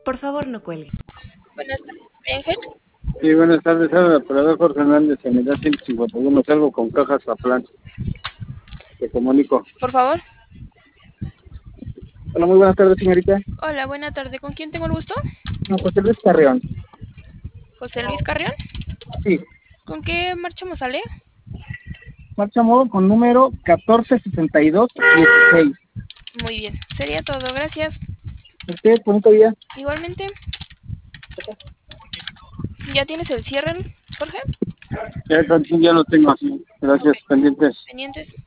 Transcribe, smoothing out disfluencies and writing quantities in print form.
Por favor, no cuelgue. Buenas tardes, María Ángel. Sí, buenas tardes, habla el operador Jorge Hernández, unidad 151, salgo con cajas a plan. Te comunico. Por favor. Hola, muy buenas tardes, señorita. Hola, buena tarde. ¿Con quién tengo el gusto? No, José Luis Carreón. José Luis Carrión. Sí, ¿Con qué marcha sale? marcha modo con número 146216. Muy bien. Sería todo. Gracias. Usted, bonito día. Igualmente. ¿Ya tienes el cierre, Jorge? Ya lo tengo así. Gracias, Ok. pendientes. Pendientes.